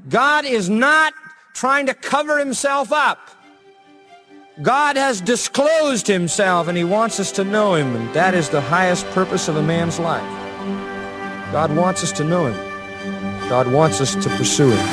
God is not trying to cover himself up. God has disclosed himself, and he wants us to know him, and that is the highest purpose of a man's life. God wants us to know him. God wants us to pursue him.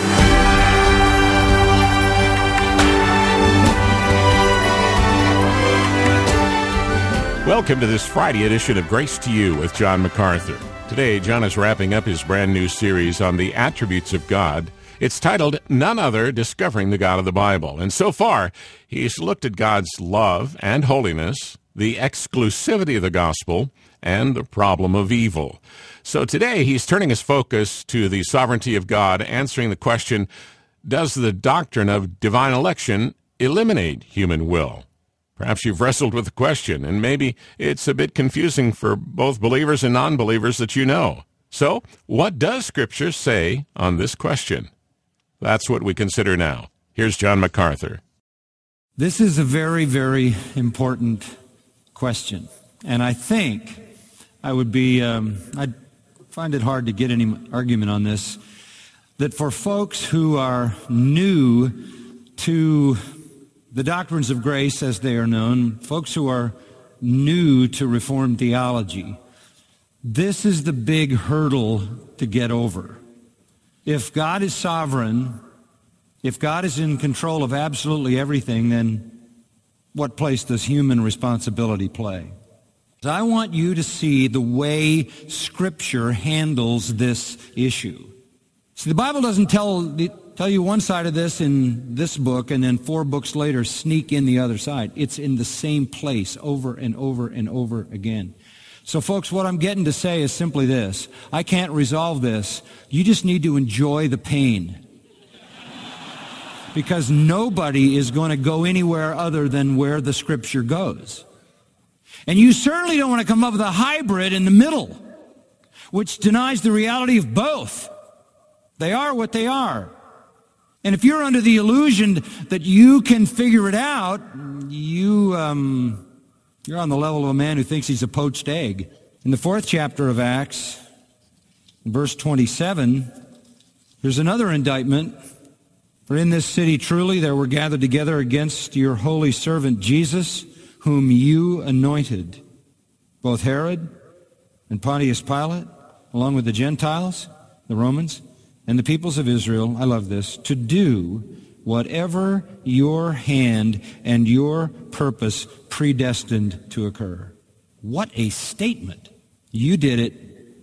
Welcome to this Friday edition of Grace to You with John MacArthur. Today, John is wrapping up his brand new series on the attributes of God. It's titled, None Other, Discovering the God of the Bible. And so far, he's looked at God's love and holiness, the exclusivity of the gospel, and the problem of evil. So today, he's turning his focus to the sovereignty of God, answering the question, does the doctrine of divine election eliminate human will? Perhaps you've wrestled with the question, and maybe it's a bit confusing for both believers and non-believers that you know. So, what does Scripture say on this question? That's what we consider now. Here's John MacArthur. This is a very, very important question. And I think I'd find it hard to get any argument on this, that for folks who are new to the doctrines of grace as they are known, folks who are new to Reformed theology, this is the big hurdle to get over. If God is sovereign, if God is in control of absolutely everything, then what place does human responsibility play? I want you to see the way Scripture handles this issue. See, the Bible doesn't tell you one side of this in this book and then 4 books later sneak in the other side. It's in the same place over and over and over again. So folks, what I'm getting to say is simply this. I can't resolve this. You just need to enjoy the pain. Because nobody is going to go anywhere other than where the Scripture goes. And you certainly don't want to come up with a hybrid in the middle, which denies the reality of both. They are what they are. And if you're under the illusion that you can figure it out, you're on the level of a man who thinks he's a poached egg. In the 4th chapter of Acts, in verse 27, there's another indictment. For in this city truly there were gathered together against your holy servant Jesus, whom you anointed, both Herod and Pontius Pilate, along with the Gentiles, the Romans, and the peoples of Israel, I love this, to do whatever your hand and your purpose predestined to occur. What a statement. You did it,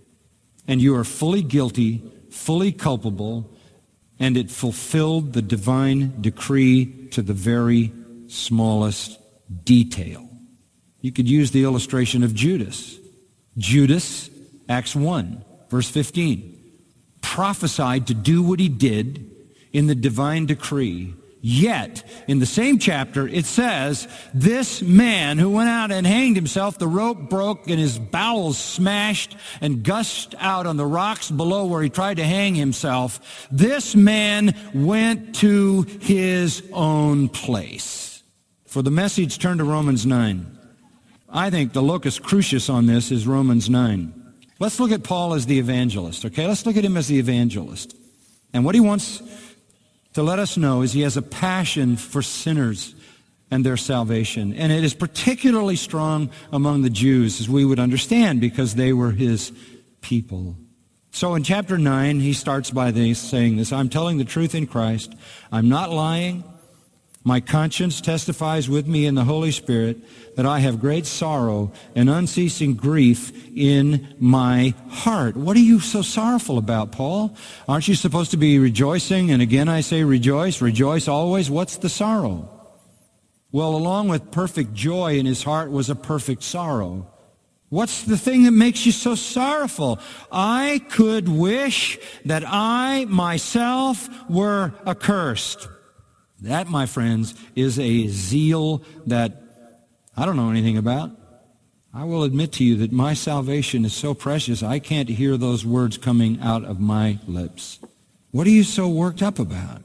and you are fully guilty, fully culpable, and it fulfilled the divine decree to the very smallest detail. You could use the illustration of Judas. Judas, Acts 1, verse 15. Prophesied to do what he did in the divine decree. Yet, in the same chapter, it says, this man who went out and hanged himself, the rope broke and his bowels smashed and gushed out on the rocks below where he tried to hang himself. This man went to his own place. For the message, turn to Romans 9. I think the locus crucis on this is Romans 9. Let's look at Paul as the evangelist, okay? Let's look at him as the evangelist. And what he wants to let us know is he has a passion for sinners and their salvation. And it is particularly strong among the Jews, as we would understand, because they were his people. So in chapter 9, he starts by saying this, I'm telling the truth in Christ. I'm not lying. My conscience testifies with me in the Holy Spirit that I have great sorrow and unceasing grief in my heart. What are you so sorrowful about, Paul? Aren't you supposed to be rejoicing? And again I say rejoice, rejoice always. What's the sorrow? Well, along with perfect joy in his heart was a perfect sorrow. What's the thing that makes you so sorrowful? I could wish that I myself were accursed. That, my friends, is a zeal that I don't know anything about. I will admit to you that my salvation is so precious, I can't hear those words coming out of my lips. What are you so worked up about?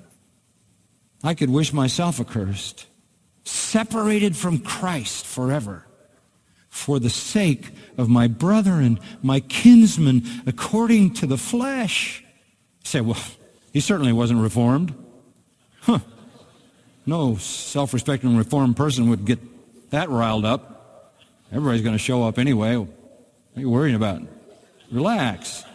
I could wish myself accursed, separated from Christ forever, for the sake of my brother and my kinsman according to the flesh. You say, well, He certainly wasn't reformed. No self-respecting reformed person would get that riled up. Everybody's going to show up anyway. What are you worrying about? Relax.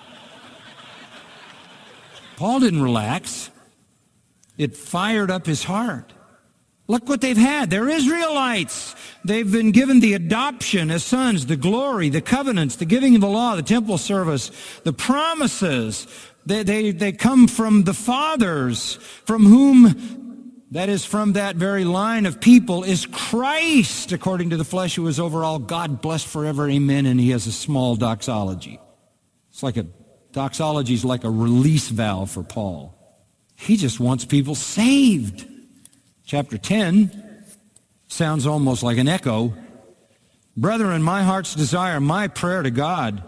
Paul didn't relax. It fired up his heart. Look what they've had. They're Israelites. They've been given the adoption as sons, the glory, the covenants, the giving of the law, the temple service, the promises. They come from the fathers, from whom, that is from that very line of people, is Christ, according to the flesh, who is over all, God blessed forever, amen, and he has a small doxology. It's like doxology is like a release valve for Paul. He just wants people saved. Chapter 10 sounds almost like an echo. Brethren, my heart's desire, my prayer to God,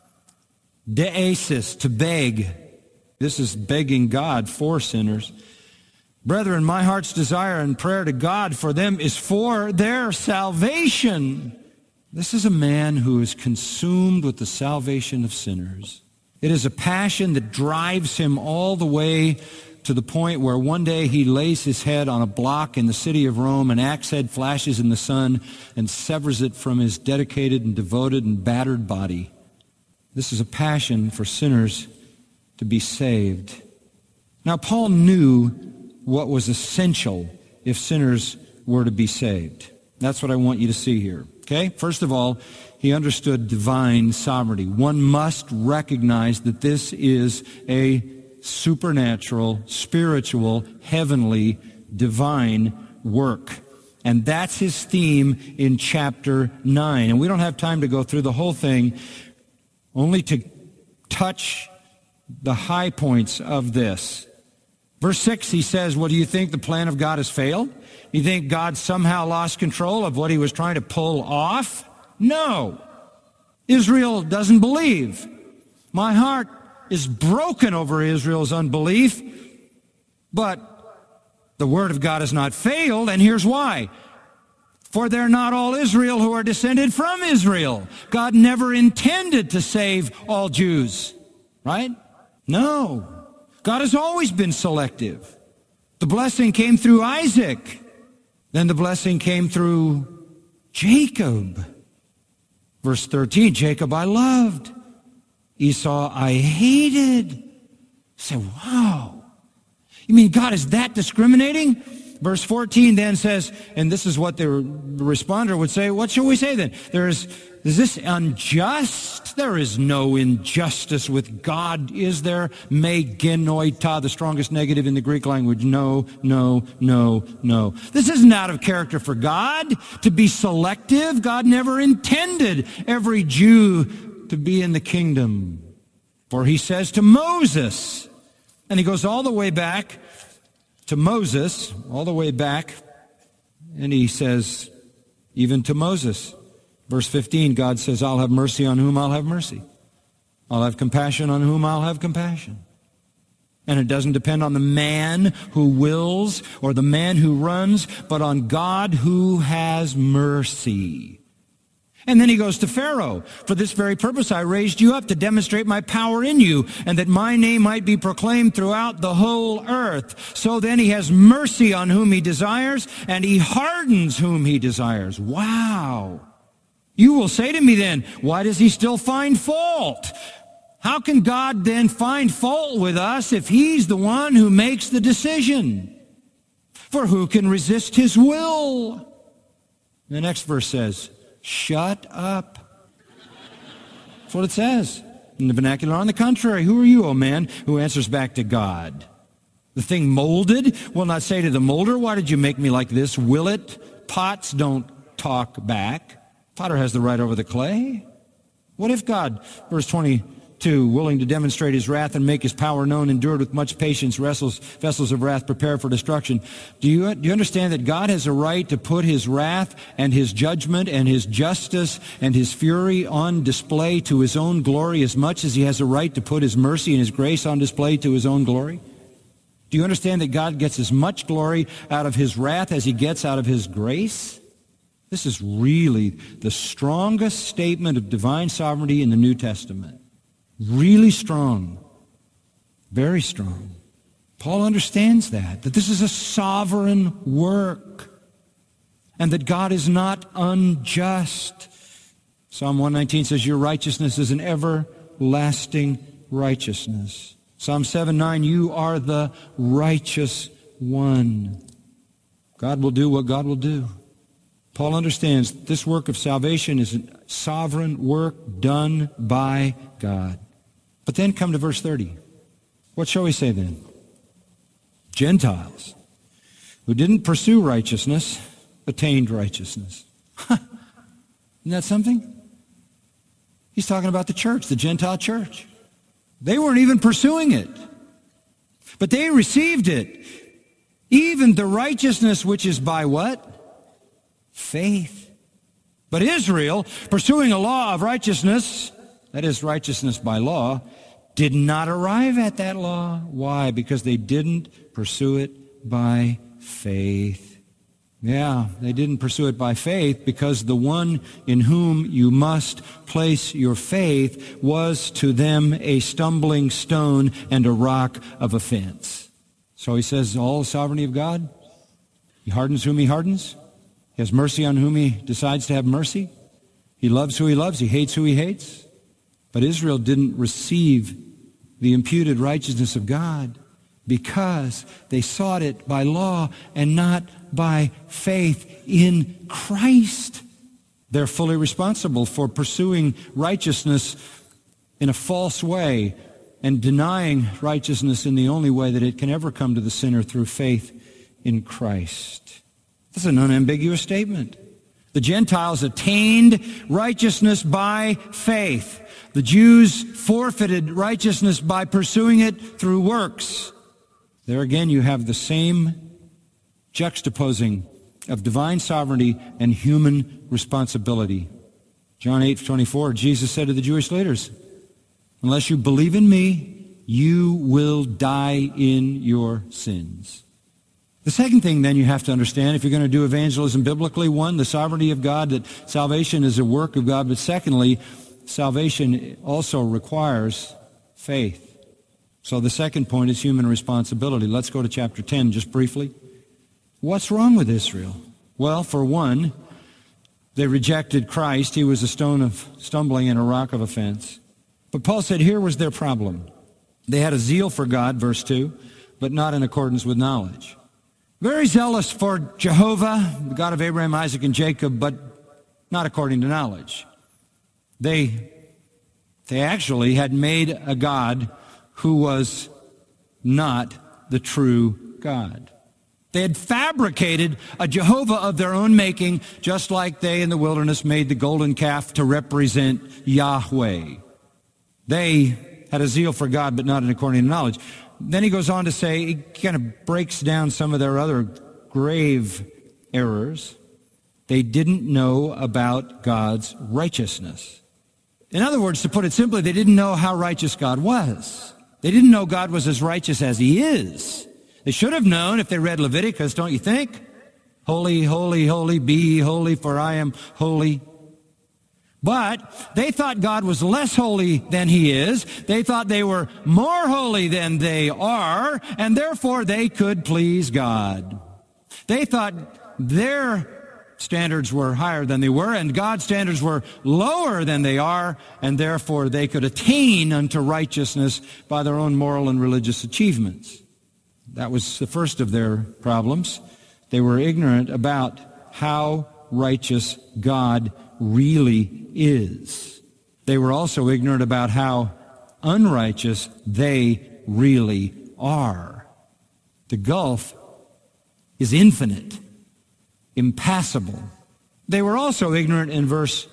deesis, to beg. This is begging God for sinners. Brethren, my heart's desire and prayer to God for them is for their salvation. This is a man who is consumed with the salvation of sinners. It is a passion that drives him all the way to the point where one day he lays his head on a block in the city of Rome, an axe head flashes in the sun and severs it from his dedicated and devoted and battered body. This is a passion for sinners to be saved. Now, Paul knew what was essential if sinners were to be saved. That's what I want you to see here. Okay? First of all, he understood divine sovereignty. One must recognize that this is a supernatural, spiritual, heavenly, divine work. And that's his theme in chapter 9. And we don't have time to go through the whole thing, only to touch the high points of this. Verse 6, he says, well, do you think the plan of God has failed? You think God somehow lost control of what he was trying to pull off? No. Israel doesn't believe. My heart is broken over Israel's unbelief, but the word of God has not failed, and here's why. For they're not all Israel who are descended from Israel. God never intended to save all Jews, right? No. God has always been selective. The blessing came through Isaac. Then the blessing came through Jacob. Verse 13, Jacob I loved. Esau I hated. You say, wow. You mean God is that discriminating? Verse 14 then says, and this is what the responder would say, what shall we say then? Is this unjust? There is no injustice with God, is there? Me genoita, the strongest negative in the Greek language. No, no, no, no. This isn't out of character for God to be selective. God never intended every Jew to be in the kingdom. For he says to Moses, and he goes all the way back to Moses, all the way back, and he says, even to Moses. Verse 15, God says, I'll have mercy on whom I'll have mercy. I'll have compassion on whom I'll have compassion. And it doesn't depend on the man who wills or the man who runs, but on God who has mercy. And then he goes to Pharaoh. For this very purpose I raised you up to demonstrate my power in you, and that my name might be proclaimed throughout the whole earth. So then he has mercy on whom he desires, and he hardens whom he desires. Wow. You will say to me then, why does he still find fault? How can God then find fault with us if he's the one who makes the decision? For who can resist his will? The next verse says, shut up. That's what it says in the vernacular. On the contrary, who are you, O man, who answers back to God? The thing molded will not say to the molder, why did you make me like this? Will it? Pots don't talk back. Potter has the right over the clay. What if God, verse 22, willing to demonstrate his wrath and make his power known, endured with much patience vessels of wrath prepared for destruction? Do you understand that God has a right to put his wrath and his judgment and his justice and his fury on display to his own glory as much as he has a right to put his mercy and his grace on display to his own glory? Do you understand that God gets as much glory out of his wrath as he gets out of his grace? This is really the strongest statement of divine sovereignty in the New Testament. Really strong. Very strong. Paul understands that this is a sovereign work, and that God is not unjust. Psalm 119 says, your righteousness is an everlasting righteousness. Psalm 7:9, you are the righteous one. God will do what God will do. Paul understands this work of salvation is a sovereign work done by God. But then come to verse 30. What shall we say then? Gentiles who didn't pursue righteousness attained righteousness. Isn't that something? He's talking about the church, the Gentile church. They weren't even pursuing it, but they received it. Even the righteousness which is by what? Faith. But Israel, pursuing a law of righteousness, that is righteousness by law, did not arrive at that law. Why? Because they didn't pursue it by faith. Yeah, they didn't pursue it by faith because the one in whom you must place your faith was to them a stumbling stone and a rock of offense. So he says, all the sovereignty of God, he hardens whom he hardens. He has mercy on whom he decides to have mercy. He loves who he loves. He hates who he hates. But Israel didn't receive the imputed righteousness of God because they sought it by law and not by faith in Christ. They're fully responsible for pursuing righteousness in a false way and denying righteousness in the only way that it can ever come to the sinner, through faith in Christ. That's an unambiguous statement. The Gentiles attained righteousness by faith. The Jews forfeited righteousness by pursuing it through works. There again you have the same juxtaposing of divine sovereignty and human responsibility. John 8:24, Jesus said to the Jewish leaders, unless you believe in me, you will die in your sins. The second thing then you have to understand, if you're going to do evangelism biblically, one, the sovereignty of God, that salvation is a work of God, but secondly, salvation also requires faith. So the second point is human responsibility. Let's go to chapter 10 just briefly. What's wrong with Israel? Well, for one, they rejected Christ. He was a stone of stumbling and a rock of offense. But Paul said here was their problem. They had a zeal for God, verse 2, but not in accordance with knowledge. Very zealous for Jehovah, the God of Abraham, Isaac, and Jacob, but not according to knowledge. They actually had made a God who was not the true God. They had fabricated a Jehovah of their own making, just like they in the wilderness made the golden calf to represent Yahweh. They had a zeal for God, but not in according to knowledge. Then he goes on to say, he kind of breaks down some of their other grave errors. They didn't know about God's righteousness. In other words, to put it simply, they didn't know how righteous God was. They didn't know God was as righteous as he is. They should have known if they read Leviticus, don't you think? Holy, holy, holy, be ye holy, for I am holy. But they thought God was less holy than he is. They thought they were more holy than they are, and therefore they could please God. They thought their standards were higher than they were, and God's standards were lower than they are, and therefore they could attain unto righteousness by their own moral and religious achievements. That was the first of their problems. They were ignorant about how righteous God really is. They were also ignorant about how unrighteous they really are. The gulf is infinite, impassable. They were also ignorant in verse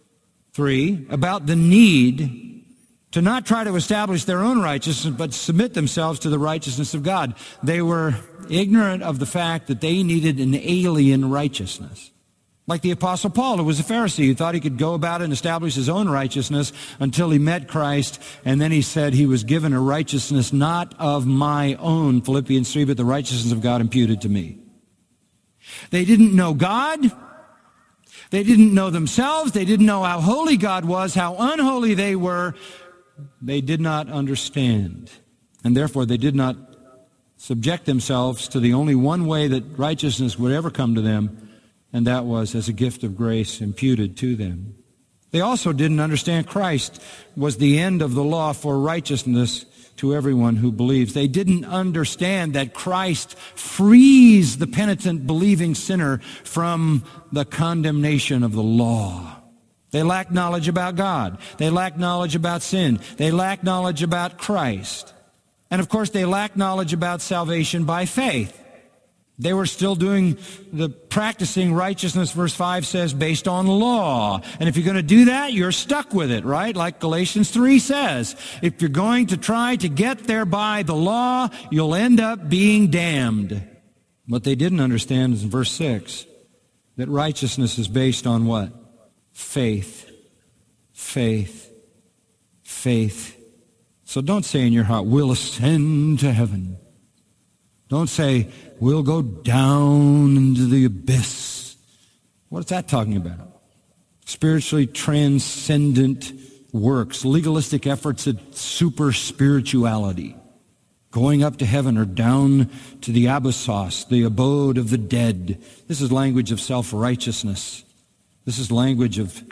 3 about the need to not try to establish their own righteousness, but submit themselves to the righteousness of God. They were ignorant of the fact that they needed an alien righteousness. Like the Apostle Paul, who was a Pharisee, who thought he could go about and establish his own righteousness until he met Christ, and then he said he was given a righteousness not of my own, Philippians 3, but the righteousness of God imputed to me. They didn't know God. They didn't know themselves. They didn't know how holy God was, how unholy they were. They did not understand, and therefore they did not subject themselves to the only one way that righteousness would ever come to them, and that was as a gift of grace imputed to them. They also didn't understand Christ was the end of the law for righteousness to everyone who believes. They didn't understand that Christ frees the penitent, believing sinner from the condemnation of the law. They lacked knowledge about God. They lacked knowledge about sin. They lacked knowledge about Christ. And of course, they lacked knowledge about salvation by faith. They were still practicing righteousness, verse 5 says, based on law. And if you're going to do that, you're stuck with it, right? Like Galatians 3 says, if you're going to try to get there by the law, you'll end up being damned. What they didn't understand is in verse 6, that righteousness is based on what? Faith. Faith. Faith. So don't say in your heart, we'll ascend to heaven. Don't say, we'll go down into the abyss. What's that talking about? Spiritually transcendent works, legalistic efforts at super spirituality, going up to heaven or down to the abyssos, the abode of the dead. This is language of self-righteousness. This is language of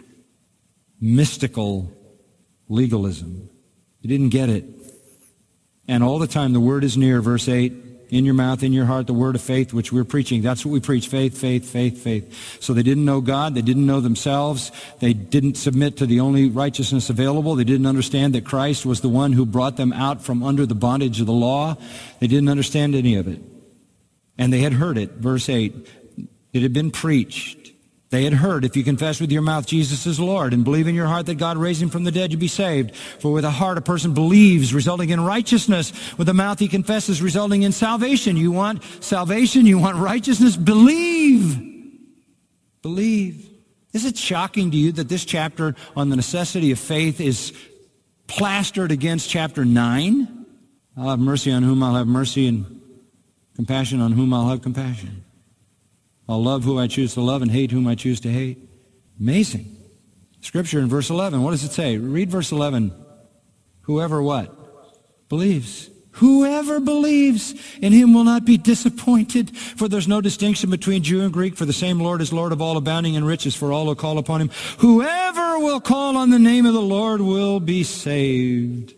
mystical legalism. You didn't get it. And all the time the word is near, verse 8, in your mouth, in your heart, the word of faith, which we're preaching. That's what we preach, faith, faith, faith, faith. So they didn't know God. They didn't know themselves. They didn't submit to the only righteousness available. They didn't understand that Christ was the one who brought them out from under the bondage of the law. They didn't understand any of it. And they had heard it, verse 8. It had been preached. They had heard, if you confess with your mouth Jesus is Lord and believe in your heart that God raised him from the dead, you'll be saved. For with the heart a person believes, resulting in righteousness. With the mouth he confesses, resulting in salvation. You want salvation? You want righteousness? Believe. Believe. Is it shocking to you that this chapter on the necessity of faith is plastered against chapter 9? I'll have mercy on whom I'll have mercy, and compassion on whom I'll have compassion. I'll love who I choose to love and hate whom I choose to hate. Amazing. Scripture in verse 11, what does it say? Read verse 11. Whoever what? Believes. Whoever believes in him will not be disappointed, for there's no distinction between Jew and Greek, for the same Lord is Lord of all, abounding in riches for all who call upon him. Whoever will call on the name of the Lord will be saved.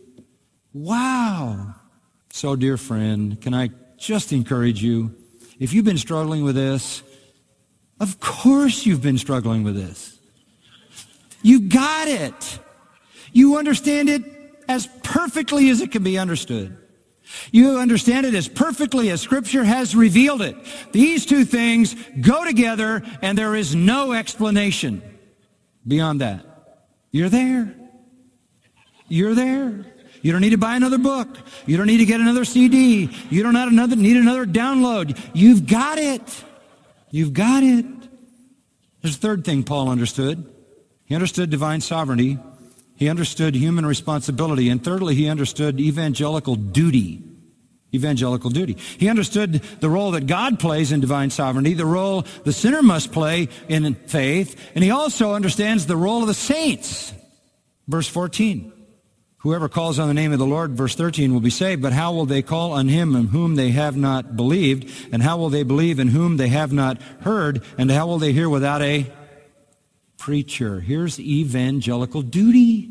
Wow. So, dear friend, can I just encourage you, if you've been struggling with this, of course you've been struggling with this. You got it. You understand it as perfectly as it can be understood. You understand it as perfectly as Scripture has revealed it. These two things go together, and there is no explanation beyond that. You're there. You're there. You don't need to buy another book. You don't need to get another CD. You don't need another download. You've got it. You've got it. There's a third thing Paul understood. He understood divine sovereignty. He understood human responsibility. And thirdly, he understood evangelical duty. Evangelical duty. He understood the role that God plays in divine sovereignty, the role the sinner must play in faith, and he also understands the role of the saints. Verse 14. Whoever calls on the name of the Lord, verse 13, will be saved. But how will they call on him in whom they have not believed? And how will they believe in whom they have not heard? And how will they hear without a preacher? Here's evangelical duty.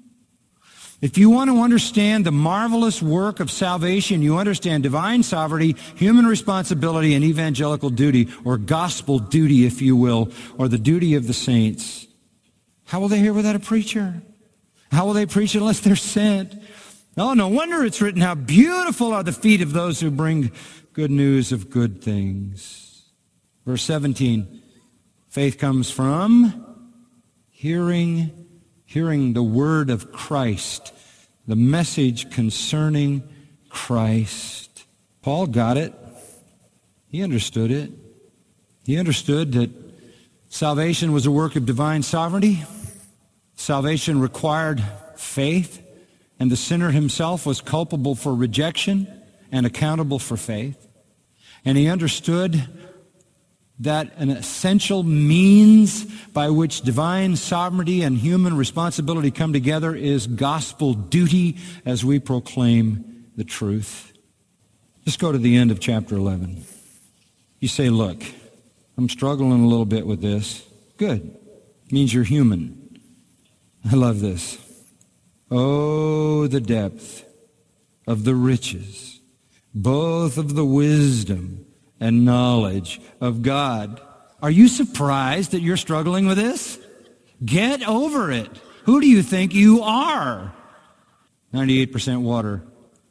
If you want to understand the marvelous work of salvation, you understand divine sovereignty, human responsibility, and evangelical duty, or gospel duty, if you will, or the duty of the saints. How will they hear without a preacher? How will they preach unless they're sent? Oh, no wonder it's written, how beautiful are the feet of those who bring good news of good things. Verse 17, faith comes from hearing the word of Christ, the message concerning Christ. Paul got it. He understood it. He understood that salvation was a work of divine sovereignty. Salvation required faith, and the sinner himself was culpable for rejection and accountable for faith. And he understood that an essential means by which divine sovereignty and human responsibility come together is gospel duty as we proclaim the truth. Let's go to the end of chapter 11. You say, look, I'm struggling a little bit with this. Good. It means you're human. I love this. Oh, the depth of the riches, both of the wisdom and knowledge of God. Are you surprised that you're struggling with this? Get over it. Who do you think you are? 98% water.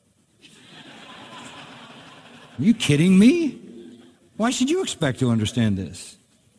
Are you kidding me? Why should you expect to understand this?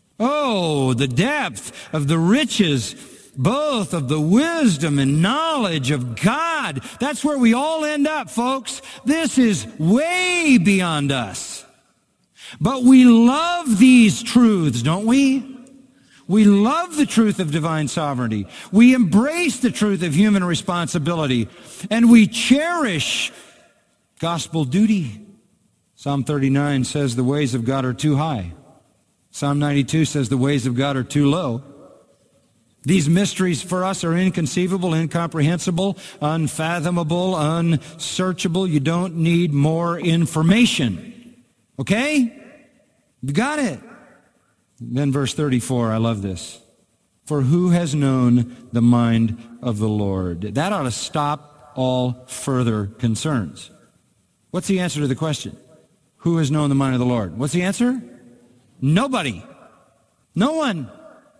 Oh, the depth of the riches, both of the wisdom and knowledge of God. That's where we all end up, folks. This is way beyond us. But we love these truths, don't we? We love the truth of divine sovereignty. We embrace the truth of human responsibility. And we cherish gospel duty. Psalm 39 says the ways of God are too high. Psalm 92 says the ways of God are too low. These mysteries for us are inconceivable, incomprehensible, unfathomable, unsearchable. You don't need more information. Okay? You got it. Then verse 34, I love this. For who has known the mind of the Lord? That ought to stop all further concerns. What's the answer to the question? Who has known the mind of the Lord? What's the answer? Nobody. No one.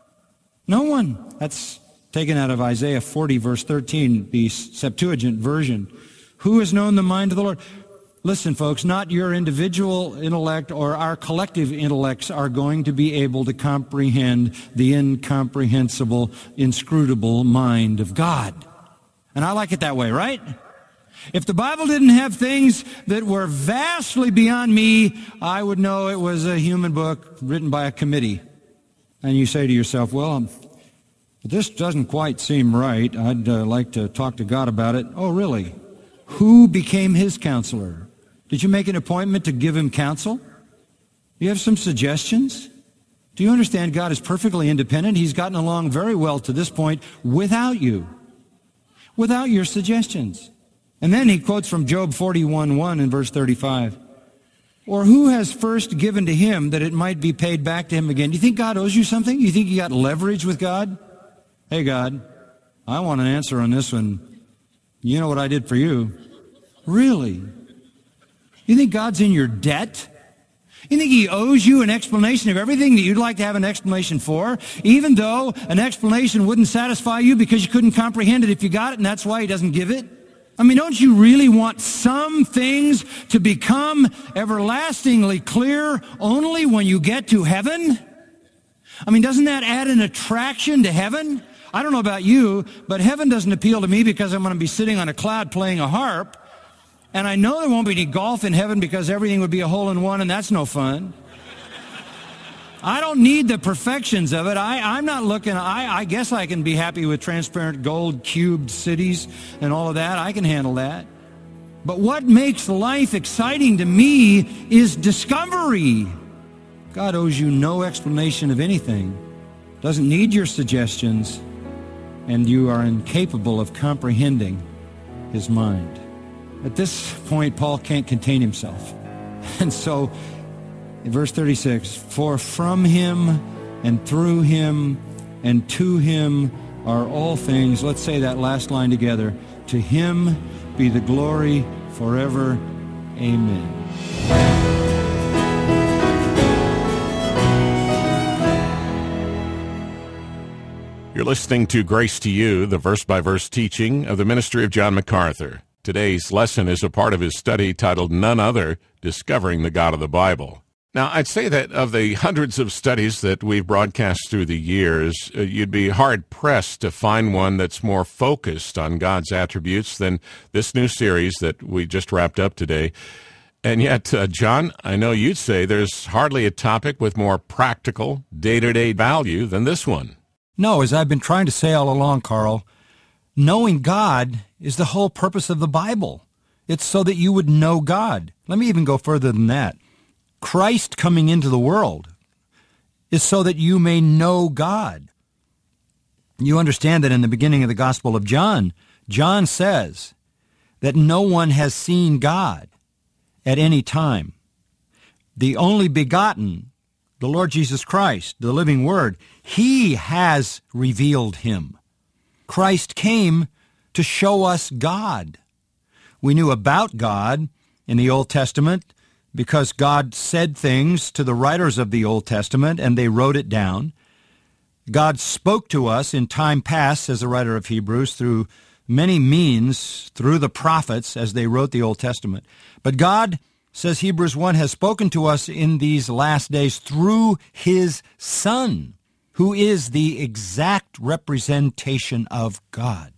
No one. That's taken out of Isaiah 40, verse 13, the Septuagint version. Who has known the mind of the Lord? Listen, folks, not your individual intellect or our collective intellects are going to be able to comprehend the incomprehensible, inscrutable mind of God. And I like it that way, right? If the Bible didn't have things that were vastly beyond me, I would know it was a human book written by a committee. And you say to yourself, well, this doesn't quite seem right. I'd like to talk to God about it. Oh, really? Who became his counselor? Did you make an appointment to give him counsel? Do you have some suggestions? Do you understand God is perfectly independent? He's gotten along very well to this point without you, without your suggestions. And then he quotes from Job 41:1 in verse 35. Or who has first given to him that it might be paid back to him again? Do you think God owes you something? You think you got leverage with God? Hey, God, I want an answer on this one. You know what I did for you. Really? You think God's in your debt? You think he owes you an explanation of everything that you'd like to have an explanation for, even though an explanation wouldn't satisfy you because you couldn't comprehend it if you got it, and that's why he doesn't give it? I mean, don't you really want some things to become everlastingly clear only when you get to heaven? I mean, doesn't that add an attraction to heaven? I don't know about you, but heaven doesn't appeal to me because I'm going to be sitting on a cloud playing a harp. And I know there won't be any golf in heaven because everything would be a hole-in-one, and that's no fun. I don't need the perfections of it. I'm not looking, I guess I can be happy with transparent gold cubed cities and all of that. I can handle that. But what makes life exciting to me is discovery. God owes you no explanation of anything, doesn't need your suggestions, and you are incapable of comprehending his mind. At this point, Paul can't contain himself. And so, in verse 36, for from him and through him and to him are all things. Let's say that last line together. To him be the glory forever. Amen. You're listening to Grace to You, the verse-by-verse teaching of the ministry of John MacArthur. Today's lesson is a part of his study titled None Other, Discovering the God of the Bible. Now, I'd say that of the hundreds of studies that we've broadcast through the years, you'd be hard-pressed to find one that's more focused on God's attributes than this new series that we just wrapped up today. And yet, John, I know you'd say there's hardly a topic with more practical, day-to-day value than this one. No, as I've been trying to say all along, Carl, knowing God is the whole purpose of the Bible. It's so that you would know God. Let me even go further than that. Christ coming into the world is so that you may know God. You understand that in the beginning of the Gospel of John, John says that no one has seen God. at any time. The only begotten, the Lord Jesus Christ, the living Word, He has revealed Him. Christ came to show us God. We knew about God in the Old Testament because God said things to the writers of the Old Testament and they wrote it down. God spoke to us in time past, says the writer of Hebrews, through many means, through the prophets as they wrote the Old Testament. But God, says Hebrews 1, has spoken to us in these last days through His Son, who is the exact representation of God.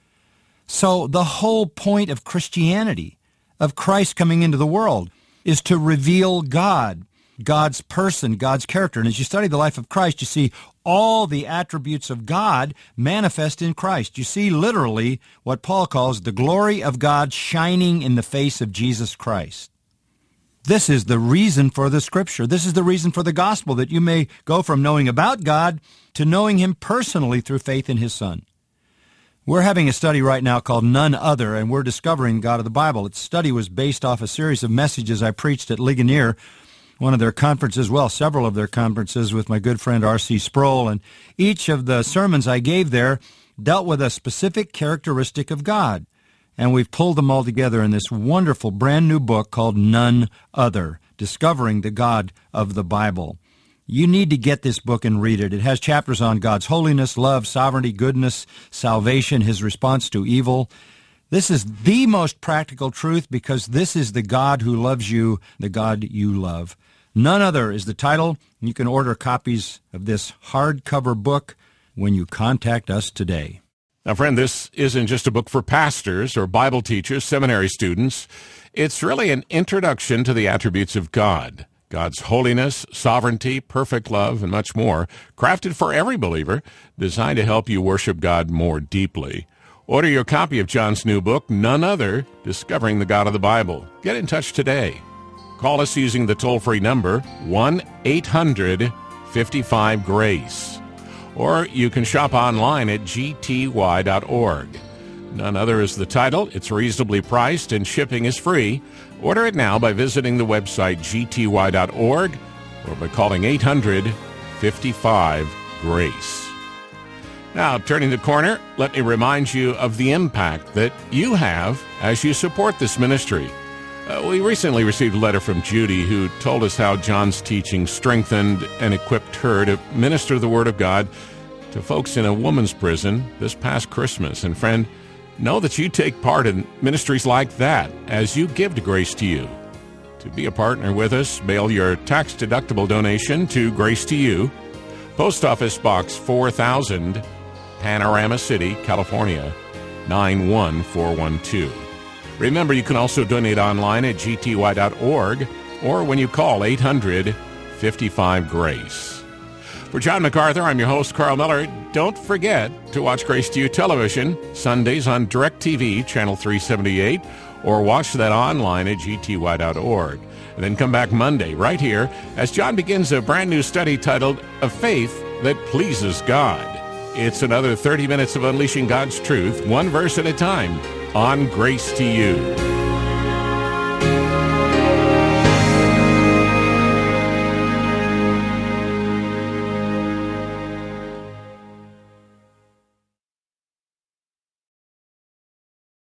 So the whole point of Christianity, of Christ coming into the world, is to reveal God, God's person, God's character. And as you study the life of Christ, you see all the attributes of God manifest in Christ. You see literally what Paul calls the glory of God shining in the face of Jesus Christ. This is the reason for the Scripture. This is the reason for the gospel, that you may go from knowing about God to knowing Him personally through faith in His Son. We're having a study right now called None Other, and we're discovering God of the Bible. Its study was based off a series of messages I preached at Ligonier, one of their conferences, well, several of their conferences with my good friend R.C. Sproul, and each of the sermons I gave there dealt with a specific characteristic of God. And we've pulled them all together in this wonderful brand new book called None Other, Discovering the God of the Bible. You need to get this book and read it. It has chapters on God's holiness, love, sovereignty, goodness, salvation, His response to evil. This is the most practical truth because this is the God who loves you, the God you love. None Other is the title. You can order copies of this hardcover book when you contact us today. Now, friend, this isn't just a book for pastors or Bible teachers, seminary students. It's really an introduction to the attributes of God. God's holiness, sovereignty, perfect love, and much more, crafted for every believer, designed to help you worship God more deeply. Order your copy of John's new book, None Other, Discovering the God of the Bible. Get in touch today. Call us using the toll-free number 1-800-55-GRACE. Or you can shop online at gty.org. None Other is the title. It's reasonably priced and shipping is free. Order it now by visiting the website gty.org or by calling 800-55-GRACE. Now, turning the corner, let me remind you of the impact that you have as you support this ministry. We recently received a letter from Judy who told us how John's teaching strengthened and equipped her to minister the Word of God to folks in a woman's prison this past Christmas. And friend, know that you take part in ministries like that as you give to Grace to You. To be a partner with us, mail your tax-deductible donation to Grace to You, Post Office Box 4000, Panorama City, California, 91412. Remember, you can also donate online at gty.org or when you call 800-55-GRACE. For John MacArthur, I'm your host, Carl Miller. Don't forget to watch Grace to You television Sundays on DirecTV, Channel 378, or watch that online at gty.org. And then come back Monday right here as John begins a brand new study titled A Faith That Pleases God. It's another 30 minutes of unleashing God's truth, one verse at a time, on Grace to You.